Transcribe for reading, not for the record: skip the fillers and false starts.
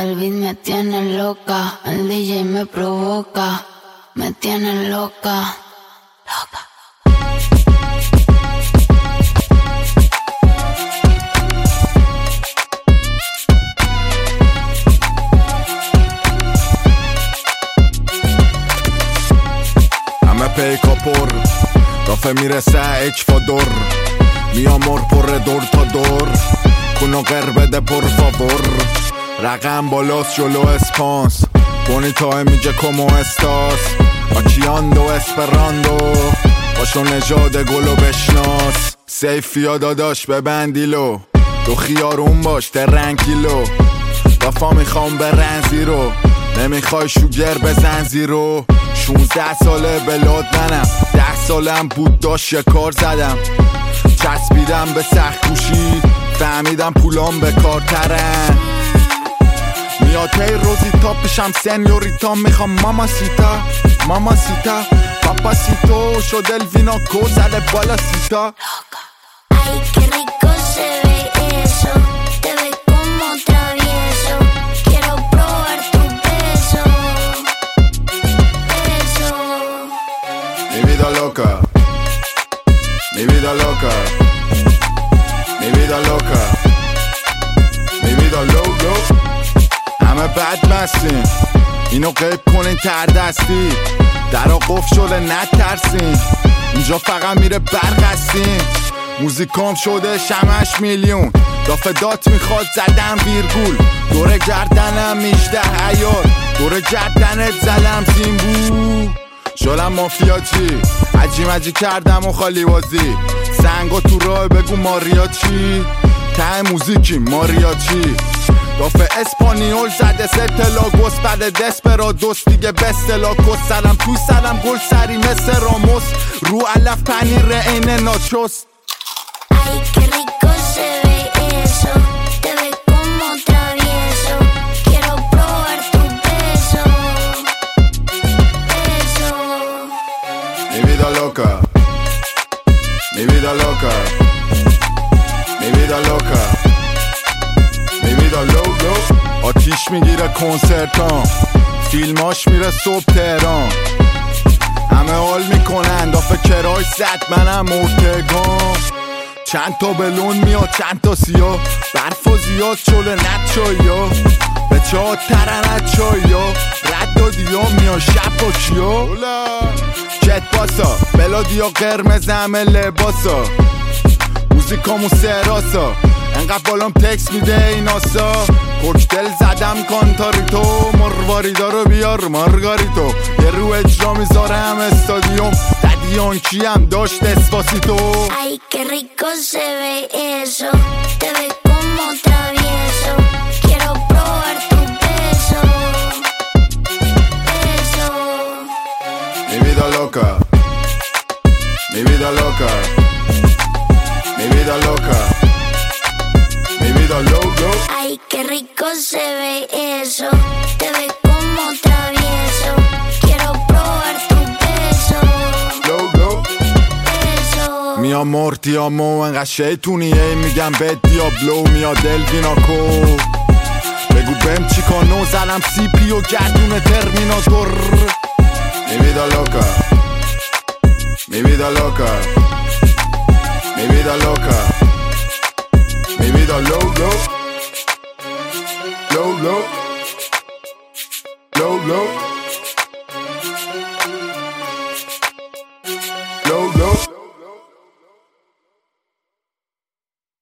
El beat me tiene loca, el DJ me provoca, me tiene loca, loca. همه پیکا پر رافه میرسه اچفادور می آمور پر دور تا دور کنو قر بده پر فاور رقم بالاست جلو اسپانس بونیتای میگه کمو استاس آکیاندو اسپراندو باشو نژاد گلو بشناس سیفیا داداش ببندیلو تو خیارون باش ترنکیلو وفا میخوام برن زیرو نمیخوای شوگر بزن زیرو 16 ساله بلاد منم 10 سالم بود داشت یه کار زدم چسبیدم به سخت کوشی فهمیدم پولام به کار ترن میاد هی روزی تا پیشم سنیوریتا میخوام ماما سیتا پاپا سیتو شد الویناکو زده بالا سیتا Ay, qué rico se ve eso, te ve como travieso, quiero probar tu beso, beso. Mi vida loca, mi vida loca, mi vida loca, mi vida loco. همه بد مستین اینو قیب کنین تر دستی درا قفل شده نترسین اینجا فقط میره برقستین موزیکام شده شمش میلیون دافه دات میخواد زدم ویرگول دور گردنم 18 عیار دور گردنت زدم زیمبو شدم مافیا چی عجی کردم و خالی بازی سنگا تو راه بگو ماریا چی ته موزیکی ماریا چی دافه اسپانیول زده ستلاگوس بعد دسپرادوس دیگه بستلاکوس سرم تو سرم گل سری مثل راموس رو علف پنیر این ناچوس Ay, qué rico se ve eso, te ve como travieso, quiero probar tu beso, beso. Mi vida loca, mi vida loca, mi vida loca, mi vida loco. آتیش میگیره کنسرتام فیلماش میره صبح تهران همه حال میکنن دافه کرای زد منم مرتگام چند تا بلون میاد چند تا سیاه برف و زیاد چله نت چایا به چه ترنت چایا رد دادیا میاد شب با کیا کت باسا بلادیا قرمز همه لباسا موزیکامو سراسا انقدر بالام تکس میده این آسا کوکتل زدم کانتاریتو مرواریدا رو بیار مارگاریتو یه رو اجرا میذارم استادیوم ددیان کیم داشت اسپاسیتو Ay, qué rico se ve eso, te ve como travieso, quiero probar tu beso, beso. Mi vida loca, mi vida loca, mi vida loca, mi vida loco. Ay, qué rico se ve eso, te ve como travieso, quiero probar tu beso, beso. میام مورتیامو انقدر شیطونیه میگم به دیابلو میاد الویناکو بگو بهم چیکانو زلم سی پی و گردون ترمیناتور Mi vida loca, mi vida loca, mi vida loca, mi vida loco, low, low, low, low.